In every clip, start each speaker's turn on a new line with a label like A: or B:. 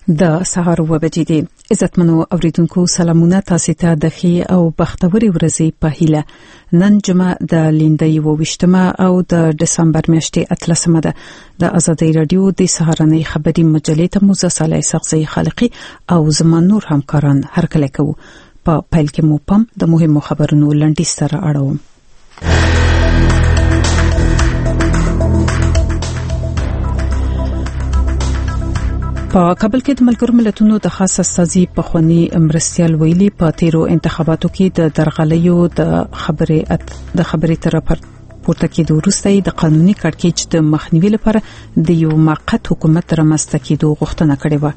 A: د سهار 9 بجې دي. عزتمنو اوریدونکو سلامونه تاسو ته د ښې او بختوري ورځې په هیله. نن جمعه د لیندۍ 28 او د دسمبر میاشتې 13 ده. د ازادۍ رادیو د سهارنۍ خبري مجلې ته موزه صالح سغزي خالقي او زمان نور همکاران هرکله کوي. په پیل کې مو پم د مهمو خبرونو لنډیز سره اړوم. په کابل کې د ملګرو ملتونو د خاص استازي په خوني مرستيال ویلي په تیرو انتخاباتو کې د درغلیو د خبرې تر پورته کېدو وروسته د قانوني کړکېچ د مخنیوي لپاره د یو موقت حکومت رامنځته کېدو غوښتنه کړې و.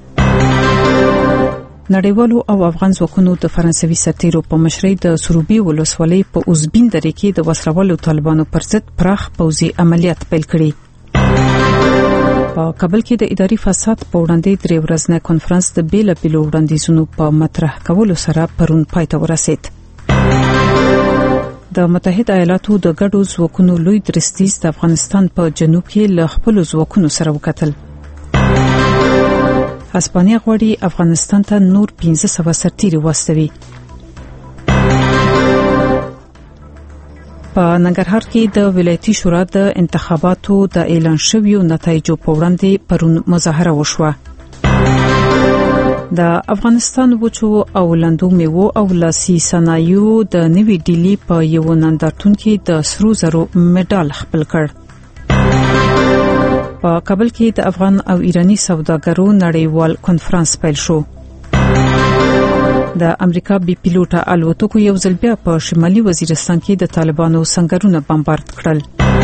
A: نړیوالو او افغان ځواکونو د فرانسوي سرتیرو په مشرۍ د سروبي ولسوالۍ په اوزبین درې کې د وسلوالو طالبانو پر ضد پراخ پوځي عملیات پیل کړي. په کابل کې د اداري فساد په وړاندې 3 ورځنی کانفرنس د بیلابیلو وړاندیزونو په مطرح کولو سره پرون پای ته ورسید. د متحده ایالاتو د ګډو ځواکونو لوی درستیز د افغانستان په جنوب کې له خپل ځواکونو سره وکتل. اسپانیا غواړي افغانستان ته نور 1500 سرتیري واستوي. په ننګرهار کې د ولایتي شورا د انتخاباتو د اعلان شویو نتایجو په وړاندې پرون مظاهره وشوه. د افغانستان وچو او لندو میوو او لاسي صنایعو د نوي ډیلی په یو نندارتون کې د سرو زرو میډال خپل کړ. په کابل کې د افغان او ایرانی سوداګرو نړیوال کانفرنس پیل شو. د امریکا بي پیلوټه الوتکو یو ځل بیا په شمالي وزیرستان کې د طالبانو سنگرونه بمبارد کړل.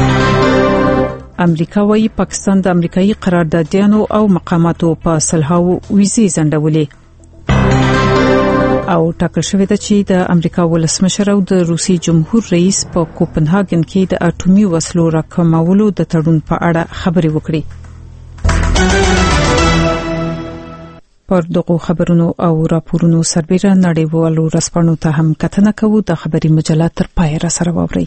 A: امریکا وايي پاکستان د امریکایي قراردادیانو او مقاماتو په صلحاو ویزې ځنډولې. او ټاکل شوې ده چې د امریکا ولسمشر او د روسي جمهور رئیس په کوپنهاګن کې د اټومي وسلو راکمولو د تړون په اړه خبرې وکړي. پر دغه خبرونو او راپورونو سربېره نړیوالو رسپانو ته هم کتنه کوو. د خبري مجله تر پای را سره واورئ.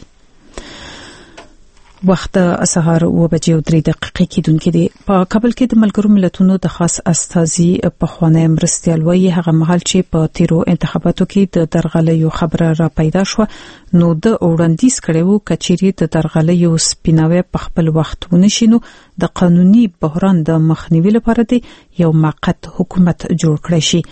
A: وخت سهار 9:03 کېدونکې دی. په کابل کې د ملګرو ملتونو د خاص استازي په خوانه مرستيال وایي هغه مهال چې په تیرو انتخاباتو کې د درغلیو خبره را پیدا شو نو د وړاندیز کړو کچېری د درغلیو سپیناوي په خپل وخت ونشینو د قانوني بحران د مخنیوي لپاره دی یو موقت حکومت جوړ کړی شي.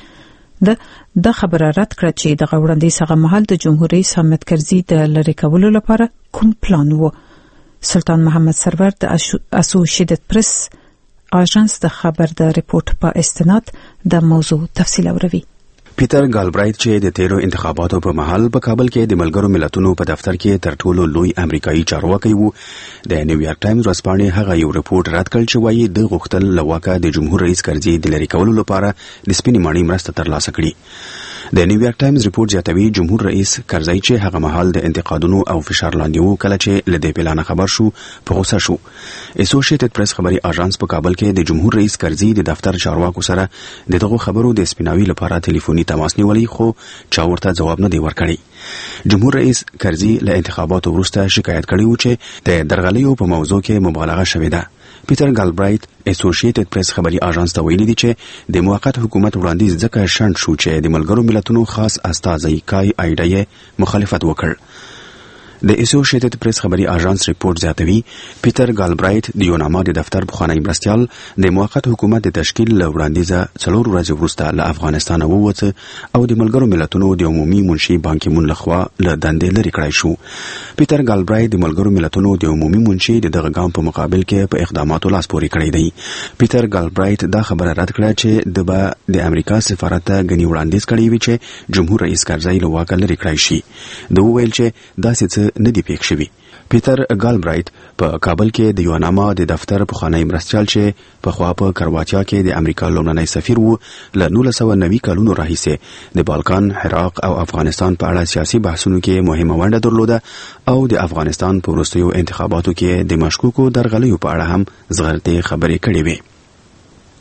A: د خبره رد کړ چې د وړاندیز هغه مهال د جمهور رئیس حامد کرزي د لری کولو لپاره کوم پلان وو. سلطان محمد سرور د اسوسییټډ پریس اژانس د خبر د ریپورت په استناد د موضوع تفصیل اوروي.
B: پیټر ګالبرایټ چې د تیرو انتخاباتو په مهال په کابل کې د ملګرو ملتونو په دفتر کې تر ټولو لوی امریکایي چارواکي وو د نیویارک ټایمز ورځپاڼې هغه یو ریپورت رد کړ چې وایي د غوښتل لواکه د جمهور رئیس کرزي د لری کولو لپاره د سپینې ماڼۍ مرسته ترلاسه کړي. د نیویارک ټایمز ریپورت زیاتوي جمهور رئیس کرزي چې هغه مهال د انتقادونو او فشار لاندې وو کله چې لدې پلان خبر شو په غوسه شو. اسوسییټډ پریس خبري اژانس په کابل کې د جمهور رئیس کرزي د دفتر چارواکو سره دغه خبرو د سپیناوي لپاره ټلیفوني تماس نیولې خو چا ورته جواب نه دی ورکړی. جمهور رئیس کرزي له انتخاباتو وروسته شکایت کړی و چې د درغلیو په موضوع کې مبالغه شوې ده. پیټر ګالبرایټ اسوسییټډ پریس خبري اژانس ته ویلي دی چې د موقت حکومت وړاندیز ځکه شنډ شو چې د ملګرو ملتونو خاص استازي کای ایډای مخالفت وکړ. د اسوسییټډ پریس خبري اژانس ریپورت زیاتوي پیټر ګالبرایټ د یوناما د دفتر بخوانی مرستيال د موقت حکومت د تشکیل وړاندیزه 4 ورځې وروسته له افغانستان ووت او د ملګرو ملتونو د عمومي منشي بان کی مون لخوا له دندې لري کړای شو. پیټر ګالبرایټ د ملګرو ملتونو د عمومي منشي د دغه ګام په مقابل کې په اقداماتو لاس پورې کړی دی. پیټر ګالبرایټ دا خبره رد کړه چې د امریکا سفارت ته غني وړاندیز کړی وی چې جمهور رئیس کرزي له واکه لري کړای شي. دوی ویل چې دا څه نه دی پېښ شوی. پیټر ګالبرایټ په کابل کې د یوناما د دفتر په خانه مرستيال چې په خوا په کرواتیا کې د امریکا لومړنی سفیر وو له 1990 کلونو راهیسې د بالکان، عراق او افغانستان په اړه سیاسي بحثونو کې مهمه ونډه درلوده او د افغانستان په وروستیو انتخاباتو کې د مشکوکو درغلیو په اړه هم زغرتي خبرې کړې وې.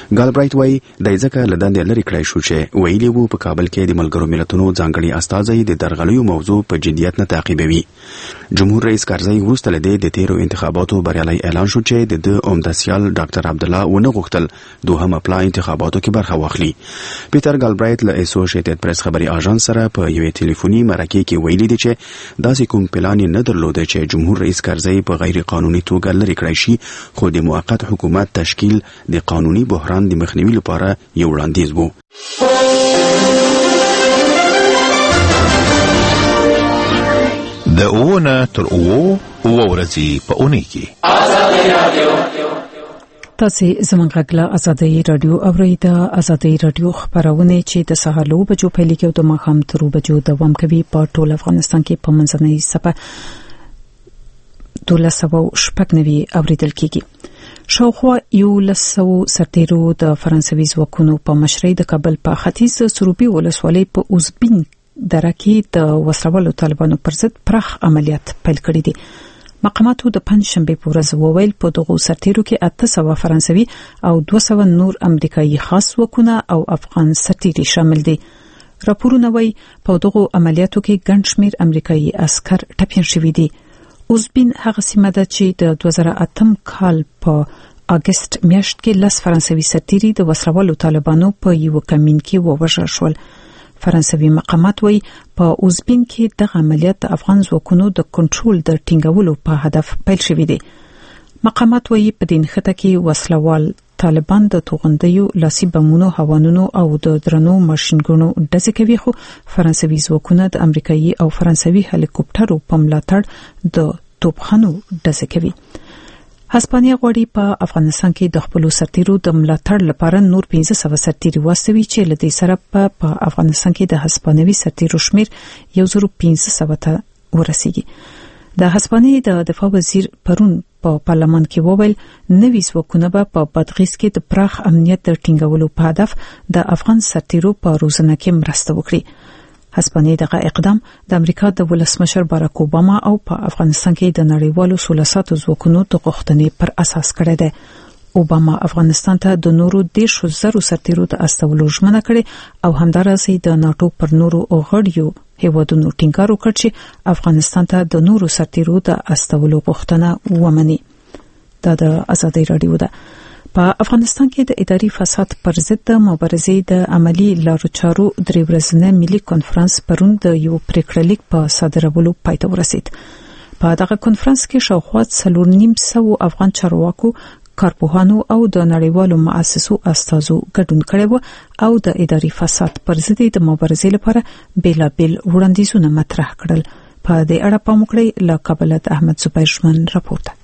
B: ګالبرایټ وایي د ځکه لدان لري کړی شو چې ویلي وو په کابل کې د ملګرو ملتونو ځانګړي استازي د درغلیو موضوع په جدیت نه تعقیبوي. جمهور رئیس کارزی وروسته له د تیرو انتخاباتو بریالي اعلان شو چې د عمده سیال ډاکټر عبدالله ونه غوښتل دوهم اپلا انتخاباتو کې برخه واخلي. پیټر ګالبرایټ له اسوسییټډ پریس خبري اژانس سره په یوې ټلیفوني مرکه کې ویلي دي چې داسې کوم پلان نه درلود چې جمهور رئیس کارزی په غیر قانوني توګه لري کړی شي، خو د موقت حکومت تشکیل د قانوني بحران د مخنیوي لپاره یو وړاندیز وو.
C: د اوونه تر اوو ورځې په اونۍ کې
A: تاسو زموږ غږ له آزادۍ رادیو اورئ. د آزادۍ رادیو خبرونه چې د سهار له بجو پیل کېږي او د ماښام تر بجو دوام کوي په ټول افغانستان کې په منځنۍ صفه 1290 اوریدل کېږي. شاوخوا 1100 سرتیرو د فرانسوي ځواکونو په مشرۍ د کابل په ختیځ سروبي ولسوالۍ په اوزبین دره کې د وسلوالو طالبانو پر ضد پراخ عملیات پیل کړی دي. مقاماتو د پنځشنبه په ورځ وویل په دغه سرتیرو کې 800 فرانسوي او 200 نور امریکایي خاص ځواکونه او افغان سرتیري شامل دي. راپورونه وايي په دغه عملیاتو کې ګڼ شمېر امریکایي عسكر ټپیان شوي دي. اوزبین هغه سیمه ده چې د 2008 کال په اگست میاشت کې 10 فرانسوي سرتیري د وسلوالو طالبانو په یو کمین کې ووژل شول. فرانسوي مقامات وایي په اوزبین کې د عملیات د افغان ځواکونو د کنټرول د ټینګولو په هدف پیل شوی دی. مقامات وایي په دې نښته کې وسلوال طالبان د توغندیو لاسي بمونو، هوانونو او د درنو ماشینګونو ډزې کوي، خو فرانسوي ځواکونه د امریکایي او فرانسوي هلیکوپټرو په ملاتړ د توپخانو ډزې کوي. هسپانیا غواړي په افغانستان کې د خپل سرتیرو د ملاتړ لپاره نور 1500 سرتیري واستوي چې له دې سره په افغانستان کې د هسپانوي سرتیرو شمیر 1500 ته ورسیږي. د هسپانیې د دفاع وزیر پرون په پارلمان کې وویل نوي ځواکونه به په بادغیس کې د پراخ امنیت د ټینګولو په هدف د افغان سرتیرو په روزنه کې مرسته وکړي. هسپانیې دغه اقدام د امریکا د ولسمشر باراک اوباما او په افغانستان کې د نړیوالو سولساتو ځواکونو د غوښتنې پر اساس کړی دی. اوباما افغانستان ته د نورو 10,000 سرتیرو د استولو ژمنه کړې او همدارسه د ناتو پر نورو غړیو هیوادونو ټینګار وکړ چې افغانستان ته د نورو سرتیرو د استولو غوښتنه ومني. دا د آزادۍ رادیو ده. په افغانستان کې د اداري فساد پر ضد د مبارزې د عملی لارو چارو درې ورځنی ملي کانفرنس پرون د یو پریکړلیک په صادرولو پای ته ورسید. په دغه کانفرنس کې شاوخوا 4,500 افغان چارواکو، کارپوهانو او د نړیوالو مؤسسو استازو ګډون کړی و او د اداري فساد پر ضد د مبارزې لپاره بیلابیل وړاندیزونه مطرح کړل. په دې اړه پام وکړئ. له کابل د احمد زبیر ژمن راپورته.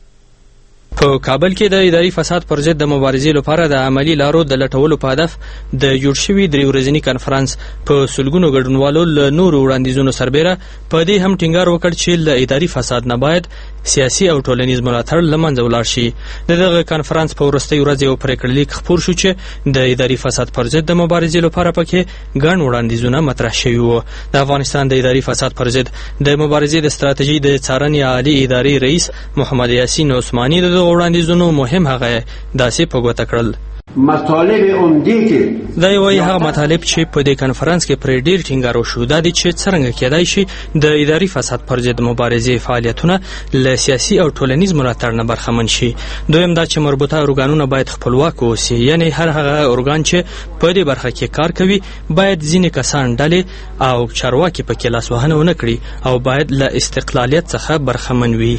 D: په کابل کې د اداري فساد پر ضد د مبارزې لپاره د عملی لارو د لټولو په هدف د جوړ شوي 3 ورځني کانفرنس په سلګونو ګډونوالو له نورو وړاندیزونو سربېره په دې هم ټینګار وکړ چې له اداري فساد نه باید سیاسي او ټولنیز ملاتړ له منځه ولاړ شي. دغه کانفرنس په وروستۍ ورځ یو پریکړلیک خپور شو چې د اداري فساد پر ضد د مبارزې لپاره پکې ګڼ وړاندیزونه مطرح شوي وو. د افغانستان د اداري فساد پر ضد د مبارزې د ستراتیژي د څارنې عالی ادارې رئیس محمد یاسین عثماني د وړاندیزونو مهم هغه داسې په ګوته کړل.
E: مطالب عمدی کې
D: دا یو هغه مطالب چې په دې کانفرنس کې پر ډیر ټینګار وشو، دا دي چې څنګه کېدای شي د اداري فساد پر ضد مبارزې فعالیتونه له سیاسي او ټولنیز ملاتړ نه برخمن شي. دویم دا چې مربوطه ارګانونه باید خپلواک اوسي، یعنی هر هغه ارګان چې په دې برخه کې کار کوي باید ځینې کسان ډلې او چارواکي پکې لاسوهنه ونه کړي او باید له استقلالیت څخه برخمن وي.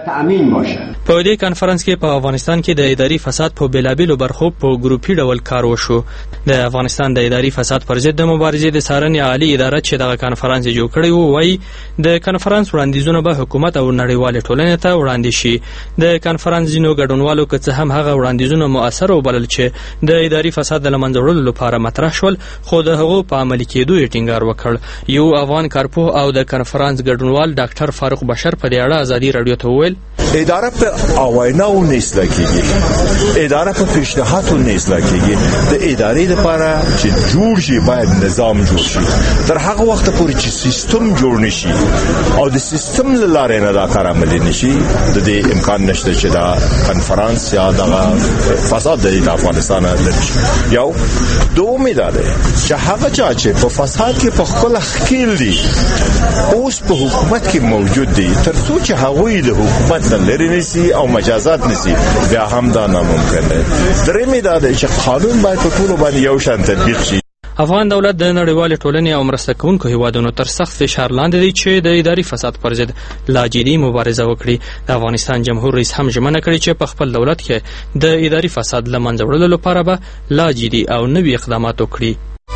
D: په دې کانفرنس کې په افغانستان کې د اداري فساد په بیلابیلو برخو په ګروپي ډول کار وشو. د افغانستان د اداري فساد پر ضد د مبارزې د څارنې عالی اداره چې دغه کانفرنس جوړ کړی و وایي د کانفرنس وړاندیزونه به حکومت او نړیوالې ټولنې ته وړاندې شي. د کانفرنس ځینو ګډونوالو که څه هم هغه وړاندیزونه مؤثر وبلل چې د اداري فساد د له منځه وړلو لپاره مطرح شول، خو د هغو په عملي کېدو یې ټینګار وکړ. یو افغان کارپوه او د کانفرنس ګډونوال ډاکټر فاروق بشر په دې اړه آزادي رادیو ته وویل
C: اداره په اویناو نه اصلاح کیږي، اداره په پیشنهاداتو نه اصلاح کیږي. د ادارې لپاره چې جوړ شي باید نظام جوړ شي. تر هغه وخت پورې چې سیستم جوړ نشي او د سیستم لاره نه دا کار عملي نشي، د دې امکان نشته چې دا کنفرانس یا دغه فساد د افغانستان لري. یو دومې ده چې هغه چا چې په فساد کې په خپل خکیل دي اوس په حکومت کې موجود دي، تر څو چې هغوی د حکومت نه لري نشي او مجازات نشي، بیا هم دا ناممکن دی. درېمې ده چې قانون باید په ټولو باندې یو شان تطبیق شي.
D: افغان دولت د نړیوال ټولنې او مرسته کوونکو هیوادونو تر سخت فشار لاندې دی چې د اداري فساد پر ضد لا جدي مبارزه وکړي. د افغانستان جمهور رئیس هم ژمنه کړې چې په خپل دولت کې د اداري فساد له منځه وړلو لپاره به لا جدي او نوي اقدامات وکړي.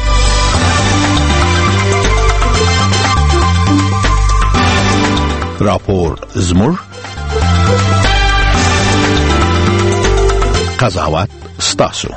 C: راپور زموږ قضاوت ستاسو.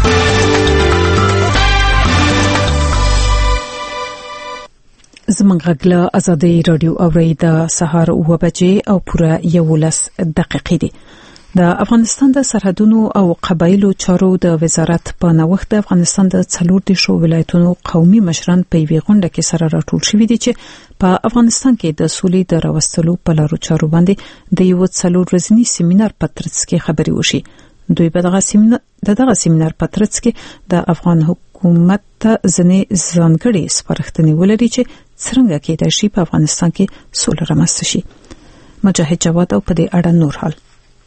A: زمونږ غږ له آزادۍ رادیو اورئ د سهار 9 بجې او پوره 11 دقیقې دي. د افغانستان د سرحدونو او قبایلو چارو د وزارت په نوښت د افغانستان د 14 ولایتونو قومي مشران په یوه غونډه کې سره راټول شوي دي چې په افغانستان کې د سولې د راوستلو په لارو چارو باندې د یو 4 ورځني سیمینار په ترڅ کې خبرې وشي. دوی په دغه سیمینار په ترڅ کې د افغان حکومت ته ځنې ځانګړي سپارښتنې ولري چې څنګه کېدای شي په افغانستان کې سوله رامنځته شي. مجاهد جواد او په دې اړه نور حال.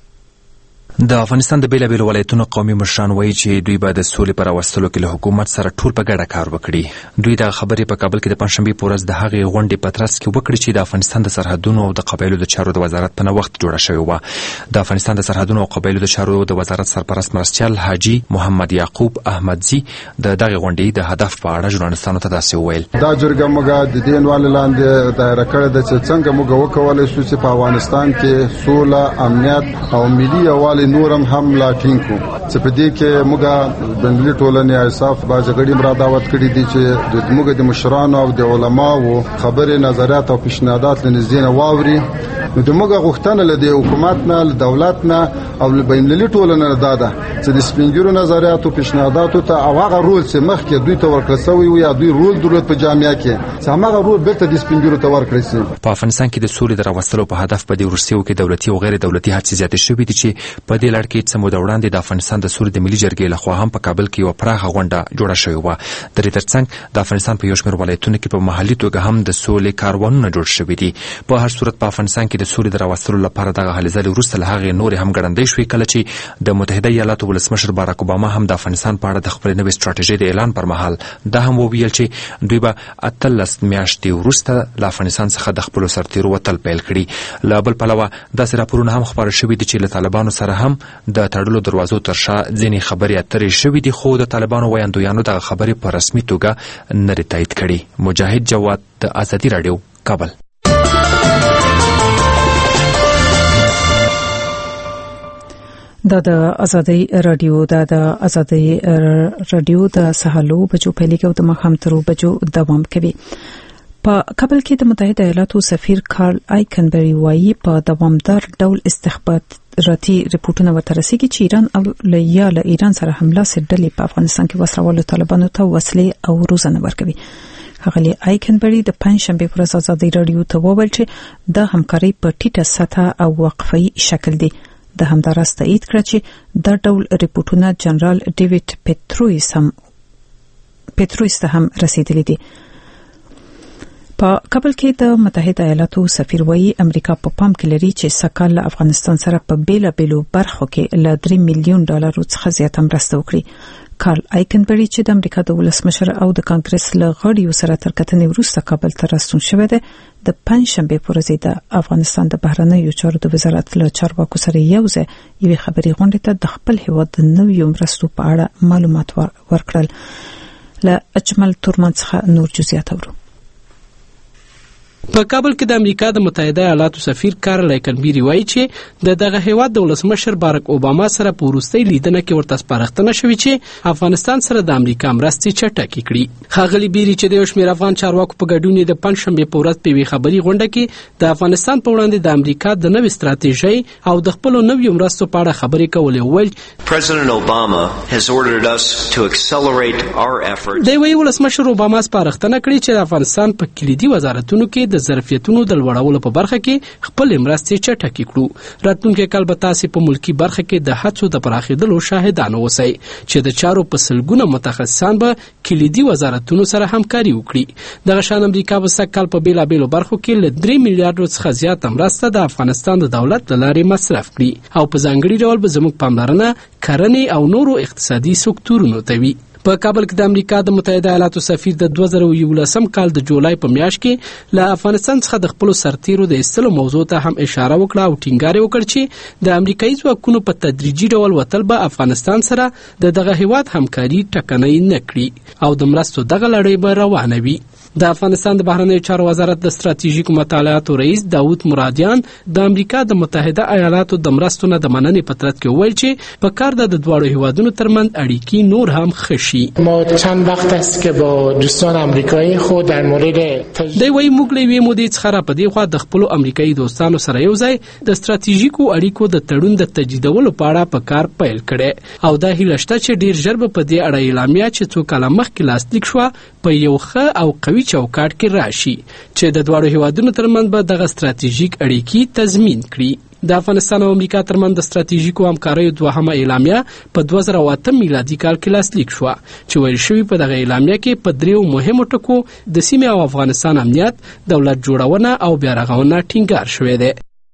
F: د افغانستان د بیلابیلو ولایتونو قومي مشران وایي چې دوی به د سولې پر راوستلو کې له حکومت سره ټول په ګډه کار وکړي. دوی د خبرې په کابل کې د پنځشنبه په ورځ د هغې غونډې په ترڅ کې وکړي چې د افغانستان د سرحدونو او د قبایلو د چارو د وزارت په نوښت جوړه شوې و. د افغانستان د سرحدونو او قبایلو د چارو د وزارت سرپرست مرستیال حاجی محمد یعقوب احمدزی د دغه غونډې د هدف په اړه ژورنالستانو ته داسې وویل:
G: دا جرګه موږ د دې عنوان لاندې دایره کړې ده چې څنګه موږ وکولای شو چې په افغانستان کې سوله، امنیت او ملي یووالی نورم هم ټینګو. چې په دې کې موږ بنگلي ټولنې ایساف باجګړي مراداوت کړي دي چې موږ د مشرانو او د علماو خبرې، نظریات او پیشنهادات لنزدین واوري. نو د موږ غوښتنه له حکومت نه، له دولت نه او له بین‌المللي ټولنې نه ده چې د سپینګیرو نظریات او پیشنهاداتو ته هغه رول چې مخکې دوی ته ورکړل شوی و یا دوی رول درلود په جامعه کې، چې هغه رول بیرته د سپینګیرو ته ورکړل شي.
F: په افغانستان کې د سولې د راوستلو په هدف په دې ورسیو کې دولتي او غیر دولتي هڅې زیاتې شوې دي چې په دې لړ کې څه موده وړاندې د افغانستان د سولې د ملي جرګې لخوا هم په کابل کې یو پراخه غونډه جوړه شوې و. د دې ترڅنګ د افغانستان په یو شمېر ولایتونو کې په محلي توګه هم د سولې کاروانونه جوړ شوي دي. په هر صورت په افغانستان کې د سولې د راوستلو لپاره دغه هلې ځلې وروسته له هغې نورې هم ګړندۍ شوې، کله چې د متحده ایالاتو ولسمشر باراک اوباما هم د افغانستان په اړه د خپلې نوې ستراتیژۍ د اعلان پر مهال دا هم وویل چې دوی به 18 میاشتې وروسته له افغانستان څخه د خپلو سرتیرو وتل پیل کړي. له بل پلوه داسې راپورونه هم خپاره شوي دي چې له طالبانو سره هم د تړلو دروازو تر شا ځینې خبرې اترې شوي دي، خو د طالبانو ویاندویانو دغه خبرې په رسمي توګه نه دي تایید کړي. مجاهد جواد، د آزادي راډیو، کابل.
A: دا د آزادۍ رادیو د سهالو بجو پیلېږي د ماښام تر بجو دوام کوي. په کابل کې د متحده ایالاتو سفیر کارل آیکنبری وایي په دوامدار ډول استخباراتي رپورټونه ورترسيږي چې ایران او له ایران سره حمله سره په افغانستان کې وسلوالو طالبانو ته وسلې او روزنه ورکوي. هغه آیکنبری د پنځشنبه پر ورځ آزادۍ رادیو ته وویل چې د همکارۍ په ټیټه سطح او وقفي شکل دي. د همدارس تایید کړ چې دا ډول رپورټونه جنرال ډیوډ پټرویس ته هم رسیدلي دي. په کابل کې د متحده ایالاتو سفیر وایي امریکا په پام کې لري چې سکهال له افغانستان سره په بیلابیلو برخو کې له $3 میلیون څخه زیاته مرسته وکړي. کارل آیکنبری چې د امریکا د ولسمشر او د کانګرس له غړیو سره تر کتنې وروسته کابل ته راستون شوی دی، د پنځشنبه په ورځ د افغانستان د بهرنیو چارو د وزارت له چارواکو سره یوځای یوې خبري غونډې ته د خپل هیواد د نویو مرستو په اړه معلومات ورکړل. له اجمل تورمان څخه نور جزئیات اورو.
H: په کابل کې د امریکا د متحده ایالاتو سفیر کارل ایکنبیری وایي چې دغه هیواد د ولسمشر باراک اوباما سره په وروستۍ لیدنه کې ورته سپارښتنه شوې چې افغانستان سره د امریکا مرستې چټکې کړي. ښاغلي بیری چې د یو شمېر افغان چارواکو په ګډون د پنځشنبې په ورځ په یوې خبري غونډه کې د افغانستان په وړاندې د امریکا د نوې ستراتیژۍ او د خپلو نویو مرستو په اړه خبرې کولې. وویل
I: President Obama has ordered us to accelerate our efforts.
H: د ولسمشر اوباما سپارښتنه کړې چې د افغانستان په کلیدي وزارتونو کې د ظرفیتونو د لوړولو په برخه کې خپل مرستې چټکې کړو. راتلونکي کال به تاسې په ملکی برخه کې د هڅو د پراخېدلو شاهدان اوسئ چې د چارو په سلګونه متخصصان به کلیدي وزارتونو سره همکاري وکړي. دغه شان امریکا به سږ کال په بیلابیلو برخو کې له 3 میلیارډو څخه زیاته مرسته د افغانستان د دولت له لارې مصرف کړي او په ځانګړي ډول به زموږ پاملرنه کرنې او نورو اقتصادي سکتورونو ته وي. په کابل کې د امریکا د متحده ایالاتو سفیر د 2011 کال د جولای په میاشت کې له افغانستان څخه د خپل سرتیرو د ایستلو موضوع ته هم اشاره وکړه او ټینګار وکړ چې د امریکایي ځواکونو په تدریجي ډول وتل به افغانستان سره دغه هیواد همکاري ټکنۍ نه کړي او د مرستو دغه لړۍ به روانه وي. د افغانستان د بهرنیو چارو وزارت د ستراتیژیکو مطالعاتو رئیس داود مرادیان د امریکا د متحده ایالاتو د مرستو نه د مننې په ترڅ کې وویل چې په کار د دواړو هیوادونو ترمنځ اړیکې نور هم ښه شي.
J: ما چند وقت است که با دوستان آمریکایی خود در مورد
H: دی وایي موږ له یوې مودې څخه را په دې خوا د خپلو امریکایي دوستانو سره یو ځای د ستراتیژیکو اړیکو د تړون د تجدیدولو په اړه په کار پیل کړی او دا هیله شته چې ډیر ژر به په دې اړه اعلامیه چې څو کاله مخکې لاسلیک شوه په یو ښه او قوي چوکاټ کې راشي چې د دواړو هیوادونو ترمنځ به دغه ستراتیژیک اړیکې تضمین کړي. د افغانستان او امریکا ترمنځ د ستراتیژیکو همکاریو دوهمه اعلامیه په 2008 میلادي کال کې لاسلیک شوه چې ویل شوي په دغه اعلامیه کې په 3 مهمو ټکو د سیمې او افغانستان امنیت، دولت جوړونه او بیارغونه ټینګار شوی دی.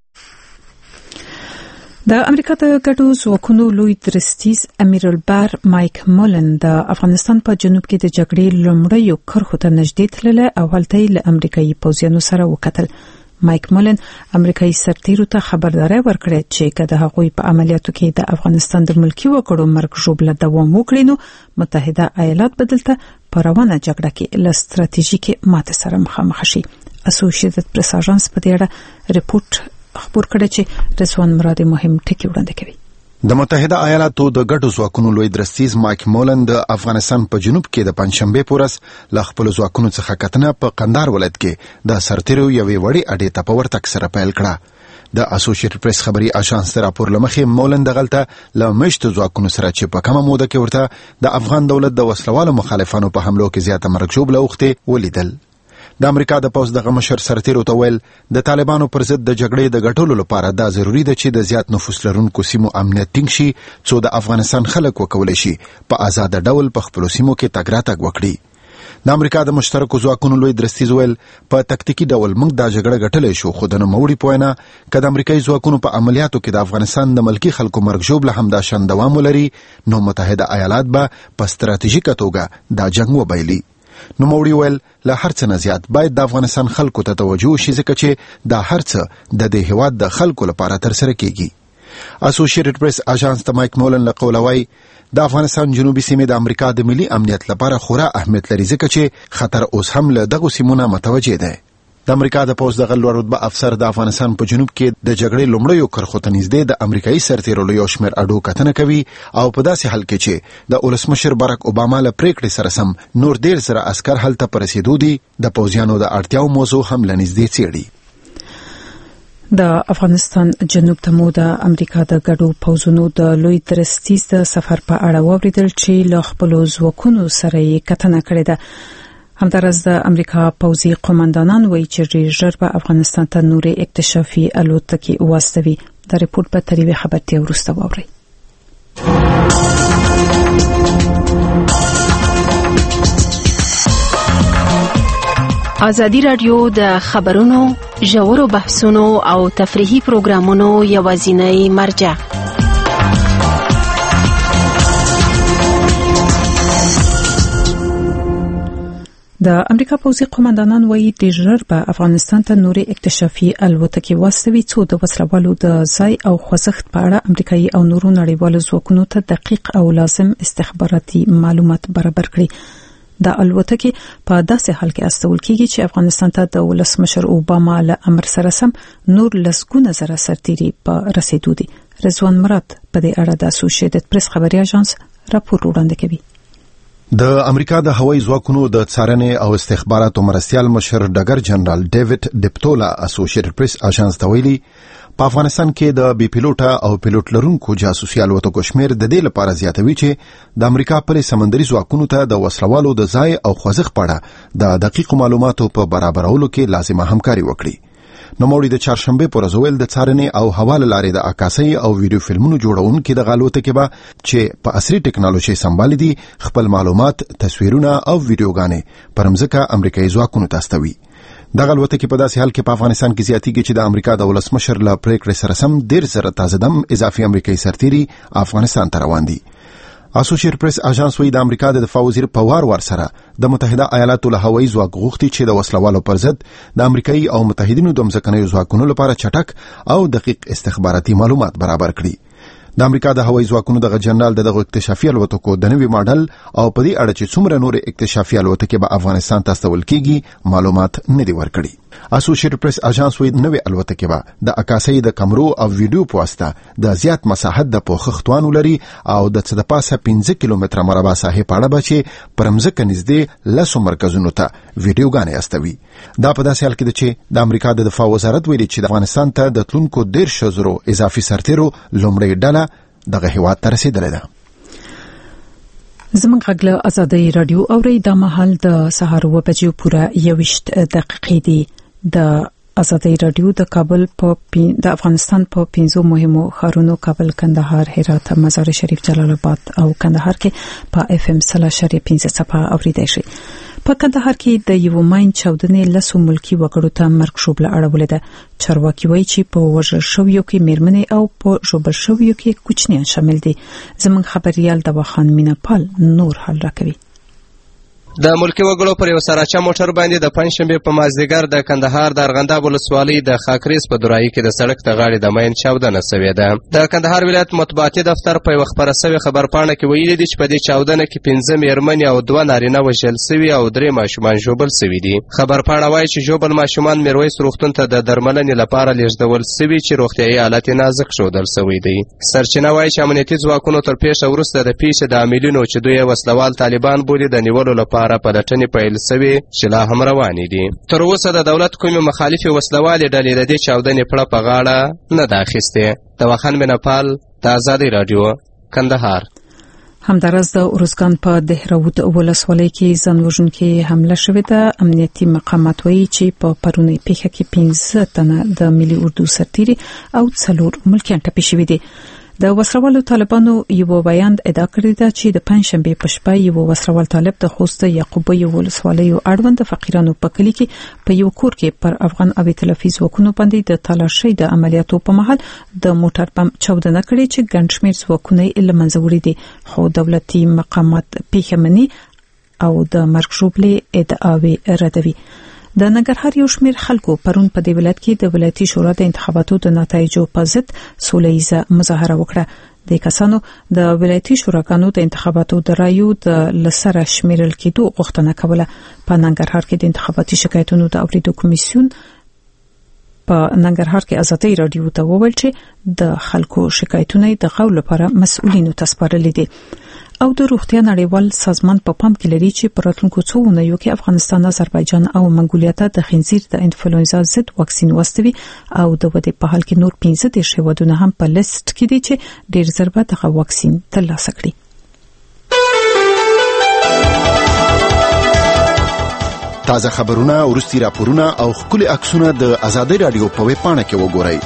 A: د امریکا د ګډو ځواکونو لوی درستیز امیر البحر مایک مولن د افغانستان په جنوب کې د جګړې لومړیو کرښو ته نږدې تللی او هلته یې له امریکایي پوځیانو سره وکتل. مایک مولن امریکایي سرتیرو ته خبرداری ورکړه چې که د هغوی په عملیاتو کې د افغانستان د ملکی وګړو مرګ ژوبله دوام وکړي نو متحده ایالات به دلته په روانه جګړه کې له ستراتیژیکې ماتې سره مخامخ شي. اسوسییټډ پریس اژانس په دې اړه ریپورت خبر کړی چې رضوان مرادي مهم ټکي وړاندې کوي.
K: د متحده ایالاتو د ګډو ځواکونو لوی درستیز مایک مولن د افغانستان په جنوب کې د پنځشنبه په ورځ له خپل ځواکونو څخه کتنه په قندهار ولایت کې د سرتیرو یوې وړې اډې ته په ورتګ سره پیل کړه. د اسوسییټډ پریس خبري اژانس د راپور لمخې مولن دغلته له مشت ځواکونو سره چې په کومه موده کې ورته د افغان دولت د وسلوالو مخالفانو په حملو کې زیاته مرګ ژوبله اوښتې ولیدل. د امریکا د پوځ دغه مشر سرتیرو ته ویل د طالبانو پر ضد د جګړې د ګټلو لپاره دا ضروری ده چې د زیات نفوس لرونکو سیمو امنیت ټینګ شي څو د افغانستان خلک وکولای شي په آزاد ډول په خپل سیمو کې تګ راتګ وکړي. د امریکا د مشترکو ځواکونو لوی درستیز ویل په تکتیکي ډول موږ دا جګړه ګټلای شو خو د نوموړي په وینا که د امریکایي ځواکونو په عملیاتو کې د افغانستان د ملکی خلکو مرګ ژوبله هم دا شان دوام ولري نو متحده ایالات به په ستراتیژیکه توګه دا جنګ وبایلي. نو موړي ویل له هر څه نه زیات باید د افغانستان خلکو ته توجه شي ځکه چې دا هر څه د دې هیواد د خلکو لپاره ترسره کیږي. اسوسییټډ پریس اژانس ته مایک مولن له قوله وایي د افغانستان جنوبي سیمې د امریکا د ملي امنیت لپاره خورا اهمیت لري ځکه چې خطر اوس هم له دغو سیمونو متوجه دی. د امریکا د پوځ د لوړ رتبه افسر د افغانستان په جنوب کې د جګړې لومړیو کرښو ته نږدې د امریکایي سرتیرو له یو شمېر اډو کتنه کوي او په داسې حال کې چې د ولسمشر باراک اوباما له پریکړې سره سم نور ډیر زره عسکر هلته په رسیدو دي د پوځیانو د اړتیاو موضوع هم له نږدې څېړي.
A: د افغانستان جنوب ته مو د امریکا د ګډو پوځونو د لوی درستیز د سفر په اړه واوریدل چې له خپل ځواکونو سره یې کتنه کړې ده. همدارس د امریکا پوځي قوماندانان وایي چې ډېر ژر به افغانستان ته نورې اکتشافي الوتکې واستوي. دا ریپورت به تر یوې خبرتیا وروسته واورئ.
L: ازادي راډیو د خبرونو ژورو بحثونو او تفریحي پروګرامونو یوازینی مرجع.
A: د امریکا پوځي قوماندانان وایي ډېر ژر به افغانستان ته نورې اکتشافي الوتکې واستوي څو د وسلوالو د ځای او خوځښت په اړه امریکایي او نورو نړیوالو ځواکونو ته دقیق او لازم استخباراتي معلومات برابر کړي. د الوتکې په داسې حال کې استول کیږي چې افغانستان ته د ولسمشر اوباما له امر سره سم نور لسګونه زره سرتیري په رسیدو دي. رضوان مراد په دې اړه د اسوسییټډ پریس خبري اژانس راپور وړاندې کوي.
K: د امریکا د هوایي ځواکونو د څارنې او استخباراتو مرستیال مشر ډګر جنرال ډیوډ ډپټولا اسوسییټډ پریس اژانس ته ویلي په افغانستان کې د بي پیلوټه او پیلوټ لرونکو جاسوسي الوتکو شمیر د دې لپاره زیاتوي چې د امریکا پر سمندري ځواکونو ته د وسلوالو د ځای او خوځښت په اړه د دقیق معلوماتو په برابرولو کې لازمه همکاري وکړي. نوموړي د چهارشنبه پر ورځ ویل د څارنې او حواله لارې د عکاسۍ او ویډیو فلمونو جوړونکو د الوتکې به چې په عصري ټکنالوژي سمبال دي خپل معلومات، تصویرونه او ویډیوګانې پر مځکه امریکایي ځواکونو ته استوي. دغه الوتکې په داسې حال کې په افغانستان کې زیاتېږي چې د امریکا د ولسمشر له پریکړې سره سم 1.5 تازه دم اضافي امریکایي سرتیري افغانستان ته روان دي. اسوسییټډ پریس اژانس وایي د امریکا د دفاع وزیر په وار سره د متحده ایالاتو له هوایي ځواک غوښتي چې د وسلوالو پر ضد د امریکایي او متحدینو د ځمکنیو ځواکونو لپاره چټک او دقیق استخباراتي معلومات برابر کړي. د امریکا د هوایي ځواکونو د جنرال دغه اکتشافي الوتکو د نوي ماډل او په دې اړه چې څومره نور اکتشافي الوتکې به افغانستان ته استول کیږي معلومات نه دی ورکړي. اسوسییټډ پریس اژانس وایي نوې الوتکې به د عکاسۍ د کمرو او ویډیو په واسطه د زیات مساحت د پوښښتوانو لري او د څه د پاسه 15 کیلومتره مربع ساحې په اړه به چې پر مځکه نږدې 10 مرکزونو ته ویډیوګانې استوي. دا په داسې حال کې ده چې د امریکا د دفاع وزارت ویلي چې د افغانستان ته د تلونکو 1.5 اضافي سرتیرو لومړی ډله دغه هیواد ته رسیدلې ده.
A: زمونږ غږ له آزادۍ رادیو اوري د مهال د سهار 9 بجې پوره 21 دقیقې دي. د آزادۍ رادیو د کابل د افغانستان په 5 مهمو ښارونو کابل، کندهار، هرات، مزار شریف، جلال آباد او کندهار کې په FM 0.5 صفحه اوریدای شي. په کندهار کې د یو ماین چاودنې لسو ملکی وګړو ته مرګ شوبله اړولې ده. چارواکي وایي چې په وژل شویو کې میرمنې او په ژوبل شویو کې کوچنیان شامل دي. زموږ خبريال دواخان میناپال نور حال راکوي.
M: د ملکی وګړو پر یو سراچا موټر باندې د پنځشنبه په مازدیګر د کندهار د ارغنداب ولسوالۍ د خاکریز په دورایي کې د سړک د غاړې د ماین چاودنه شوې ده. د کندهار ولایت مطبوعاتي دفتر په یو خبره شوی خبرپاڼه کې ویلي دي چې په دې چاودنه کې 15 میرمنې او 2 نارینه وژل شوي او 3 ماشومان ژوبل شوي دي. خبرپاڼه وایي چې ژوبل ماشومان میرویس روغتون ته د درملنې لپاره لیږدول شوي چې روغتیايي حالت نازک ښودل شوی دی. سرچینه وایي چې امنیتي ځواکونو تر پیښه وروسته د پیښې د عاملینو چې دوی وسلوال طالبان بولي د نیولو لپاره په لټنې پیل شوي چې لا هم روانې دي. تر اوسه د دولت کومې مخالفې وسلوالې ډلې د دې چاودنې پړه په غاړه نه ده اخیستې. دواخان میناپال د آزادۍ رادیو کندهار.
A: همدارس د ارزګان په دهراود ولسوالۍ کې ځانوژونکې حمله شوې ده. امنیتي مقامات وایي چې په پرونی پیښه کې 15 تنه د ملي اردو سرتیري او 4 ملکیان ټپي شوي دي. د وسروالو طالبانو یو بیان ادعا کړی ده چې د پنځشنبه په شپه یو وسروال طالب د خوست یعقوبیه ولسوالۍ اړوند فقیرانو په کلی کې په یو کور کې پر افغان اوی تلفیز وکونو باندې د تلاشۍ د عملیاتو په مهال د موټر بم چاودنه کړې چې ګڼ شمېر ځواکونه یې له منځه وړي دي. خو دولتي مقامات پیښه مني او د مرګ ژوبلې ادعاوې ردوي. د ننګرهار یو شمېر خلکو پرون په دې ولایت کې د ولایتي شورا د انتخاباتو د نتایجو په ضد سوله مظاهره وکړه. د کسانو د ولایتي شوراګانو د انتخاباتو د رایو د لسره شمیرل کېدو غوښتنه کوله. په ننګرهار کې د انتخاباتي شکایتونو د اوریدو کمیسیون په ننګرهار کې آزادۍ رادیو ته وویل چې د خلکو شکایتونه د غو لپاره مسؤلینو ته سپارل دي. او د روغتیا نړیوال سازمان په پام کې لري چې په راتلونکو څو اونیو کې افغانستان، آذربایجان او منګولیا ته د خنزیر د انفلوئنزا ضد واکسین واستوي او د ودې په حال کې نور 15 هیوادونه هم په لیست کې دي چې ډیر زر به دغه واکسین ترلاسه کړي.
K: تازه خبرونه، ورستي راپورونه او خولي عکسونه د آزادۍ رادیو په ویب پاڼه کې وګورئ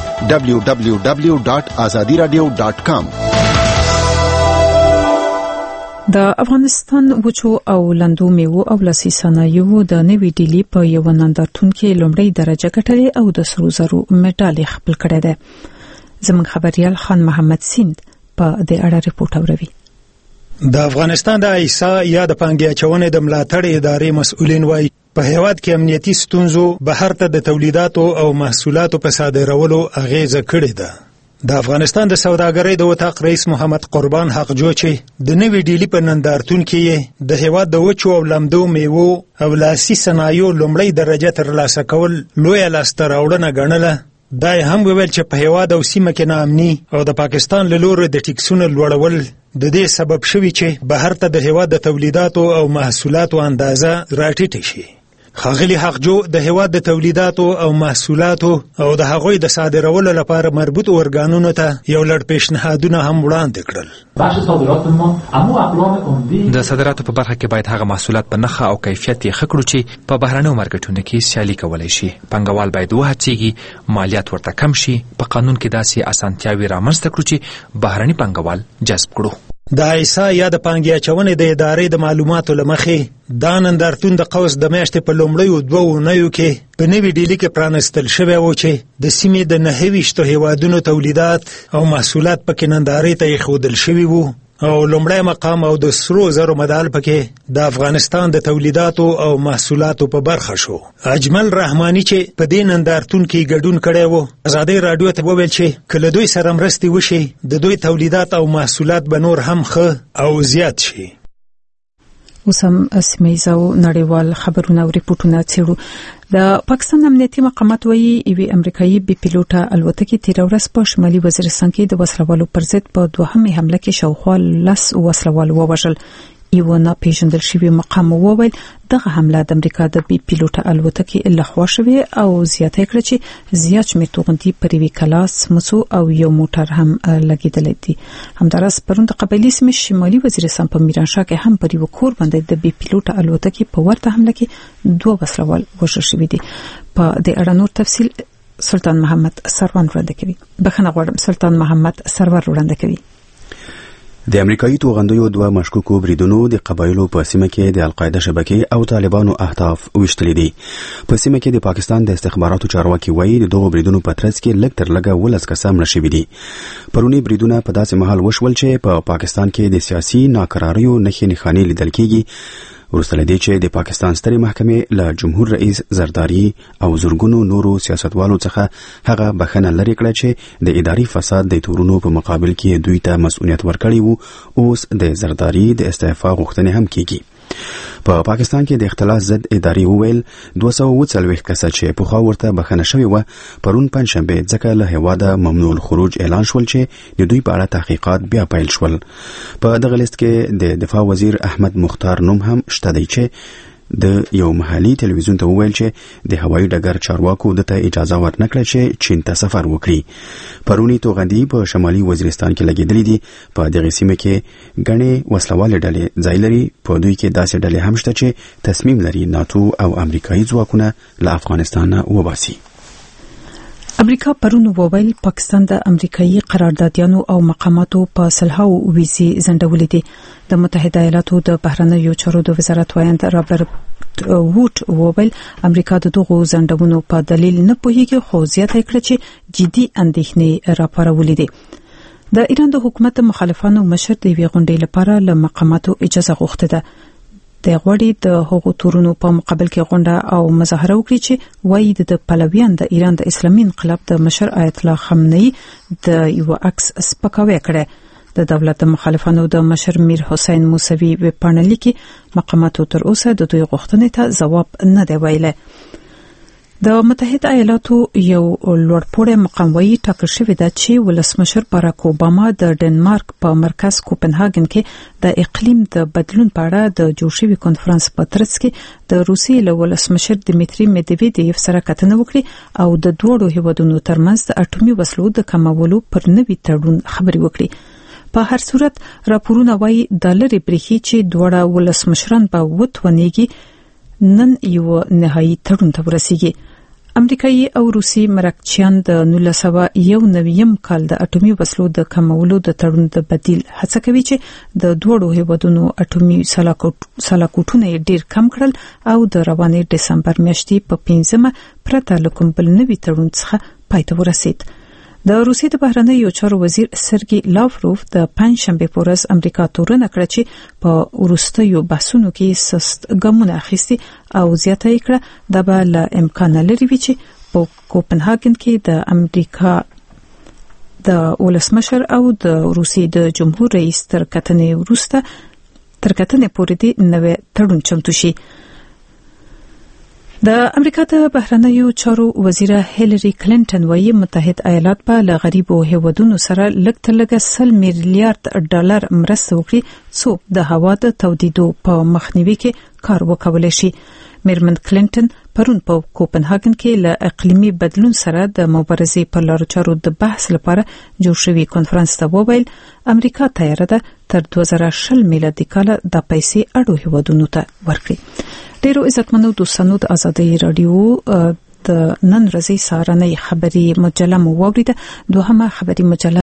K: www.azadiradio.com. د افغانستان وچو او لندو میوو او لاسي صنایعو د نوې ډیلی په یو نندارتون کې لومړی درجه ګټلې او د سرو زرو میډال خپل کړی دی. زموږ خبريال خان محمد سیند په دې اړه ریپورت اوروي.
N: د افغانستان د ایسا یا د پانګې اچونې د ملاتړ ادارې مسؤلین وایي په هیواد کې امنیتي ستونزو بهر ته د تولیداتو او محصولاتو په صادرولو اغیزه کړې ده. د افغانستان د سوداګرۍ د وثاق رئیس محمد قربان حقجو چې د نوې ډیلی په نندارتون کې د هیواد د وچو او لمدو میوو او لاسي صنایعو لومړی درجه ترلاسه کول لویه لاسته راوړنه ګڼله. دا هم ویل چې په هیواد او سیمه کې ناامني او د پاکستان له لوري د ټیکسونو لوړول د دې سبب شوي چې بهر ته د هیواد د تولیداتو او محصولاتو اندازه راټیټه شي. ښاغلي حقجو د هیواد د تولیداتو او محصولاتو او د هغوی د صادرولو لپاره مربوط ارګانونو ته یو لړ پیشنهادونه هم وړاندې کړل.
F: د صادراتو په برخه کې باید هغه محصولات په نرخ او کیفیت یې ښه کړو چې په بهرنیو مارکیټونو کې سیالي کولی شي. پانګوال باید وهڅېږي مالیات ورته کم شي. په قانون کې داسې اسانتیاوې رامنځته کړو چې بهرني پانګوال جذب کړو.
N: د ایسا یا د پانګې اچونې د ادارې د معلوماتو له مخې دا نندارتون د قوس د میاشتې په لومړیو 2 اونیو کې په نوې ډیلي کې پرانستل شوی و چې د سیمې د 29 هیوادونو تولیدات او محصولات پکې نندارې ته ایښودل شوي وو او لومړی مقام او د سرو زرو مډال پکې د افغانستان د تولیداتو او محصولاتو په برخه شو. اجمل رحماني چې په دې نندارتون کې ګډون کړی و ازادي رادیو ته وویل چې کله دوی سره مرستې وشي د دوی تولیدات او محصولات به نور هم ښه او زیات شي.
A: اوس هم سیمه‌ییز او نړیوال خبرونه او ریپورتونه څېړو. د پاکستان امنیتي مقامات وایي یوې امریکایي بي پیلوټه الوتکې تېره ورځ په شمالي وزیرستان کې د وسلوالو پر ضد په دوهمې حمله کې شاوخوا 10 وسلوال ووژل. یو ناپېژندل شوی مقام وویل دغه حمله د امریکا د بي پیلوټه الوتکې لخوا شوې او زیاته کړه چې زیات شمېر توغندي پر یوې کلا سمڅو او یو موټر هم لګېدلی دي. همداراز پرون د قبایلي سیمې شمالي وزیرستان په میرانشاه کې هم پر یو کور باندې د بي پیلوټه الوتکې په ورته حمله کې 2 وسلوال وژل شوي دي. په دې اړه نور تفصیل سلطان محمد سرور وړاندې کوي. بخښنه غواړم سلطان محمد سرور وړاندې کوي.
B: د امریکایي توغندیو 2 مشکوکو بریدونو د قبایلو په سیمه کې د القاعده شبکې او طالبانو اهداف وشتلي دي. په سیمه کې د پاکستان د استخباراتو چارواکي وایي د دغو بریدونو په ترڅ کې لږ تر لږه 12 کسان مړه شوي دي. پرونی بریدونه په داسې مهال وشول چې په پاکستان کې د سیاسي ناکراریو نښې نښانې لیدل کېږي. وروسته له دې چې د پاکستان سترې محکمې له جمهور رئیس زرداری او زرګونو نورو سیاستوالو څخه هغه بخښنه لري کړه چې د اداري فساد د تورونو په مقابل کې دوی ته مسؤلیت ورکړی وو. اوس د زرداری د استعفا غوښتنې هم کیږي. په پاکستان کې د اختلاس ضد ادارې وویل 240 کسه چې په خوا ورته بخښنه شوې و پرون پنځشنبه ځکه له هیواده ممنوع الخروج اعلان شول چې د دوی په اړه تحقیقات بیا پیل شول. په دغه لیست کې د دفاع وزیر احمد مختار نوم هم شته دی چې د یو محلي تلویزیون ته وویل چې د هوایي ډګر چارواکو دته اجازه ورنکړه چې چین ته سفر وکړي. پرونی توغندي په شمالي وزیرستان کې لګېدلې دي. په دغه سیمه کې غنې وسلواله ډلې ځای لري. په دوی کې داسې ډلې هم شته چې تصمیم لري ناتو او امریکایي ځواکونه له افغانستان وباسي.
A: امریکا پرون وویل پاکستان د امریکایي قراردادیانو او مقاماتو په صلحو ویزې ځنډولې دي. د متحده ایالاتو د بهرنیو چارو د وزارت وایند رابرټ ووټ وویل امریکا د دغو ځنډونو په دلیل نه پوهیږي خو زیاته کړه چې جدي اندېښنې راپارولې دي. د ایران د حکومت مخالفانو مشر د وی غونډې لپاره له مقاماتو اجازه غوښته ده. د غوړې د هغو تورونو په مقابل کې غونډه او مظاهره وکړي چې وایي د پلویان د ایران د اسلامي انقلاب د مشر آیت الله خامنه‌ای د یو عکس سپکاوی کړی. د دولت مخالفانو د مشر میر حسین موسوی وپاڼه لیکي مقاماتو تر اوسه د دوی غوښتنې ته ځواب نه دی ویلی. د متحده ایالاتو یو لوړپوړی مقام وایي ټاکل شوې ده چې ولسمشر باراک اوباما د ډنمارک په مرکز کوپنهاګن کې د اقلیم د بدلون په اړه د جوړ شوي کنفرانس په ترڅ کې د روسیې له ولسمشر دمیتری میدویدیف سره کتنه وکړي او د دوړو هیوادونو ترمنځ د اټومي وسلو د کمولو پر نوي تړون خبرې وکړي. په هر صورت راپورونه وایي د لری بریخي چې دوړه ولسمشران په وتونیږي نن یو نهایی تړون ته ورسیږي. امریکایي او روسي مرکچیان د 1991 کال د اټومي وسلو د کمولو د تړون د بدیل هڅه کوي چې د دوړو هیوادونو اټومي سلاکوټونه ډیر کم کړل او د روانې دسمبر میاشتې په 15مه پرته له کوم بل نوي تړون څخه پای ته ورسید. د روسیې د بهرنیو چارو وزیر سرګي لاوروف د پنځشنبه په ورځ امریکا تورنه کړه چې په وروستیو بحثونو کې سست ګامونه اخیستي او زیاته کړه د بل امکان لري چې په کوپنهاګن کې د ولسمشر او د روسي د جمهور رئیس تر کتنې پورې د نوې تړون چمتو شي. د امریکا د بهرنیو چارو وزیره هیلری کلینټن وايي متحده ایالات په غریبو هیوادونو سره لږ تر لږه $100 میلیارډ مرسته وکړي څو د هوا د تودیدو په مخنیوي کې کار وکولای شي. میرمن کلینټن پرون په کوپنهاګن کې له اقلیمي بدلون سره د مبارزې په لارو چارو د بحث لپاره جوړ شوی کانفرنس ته وویل امریکا تیار ده تر 2020 میلادي کال د پیسې اړو هیوادونو ته ورکړي. ډیرو عزتمنو دوستانو د آزادۍ رادیو د نن ورځې سهارنۍ خبري مجله مو واوریده. دوهمه خبري مجله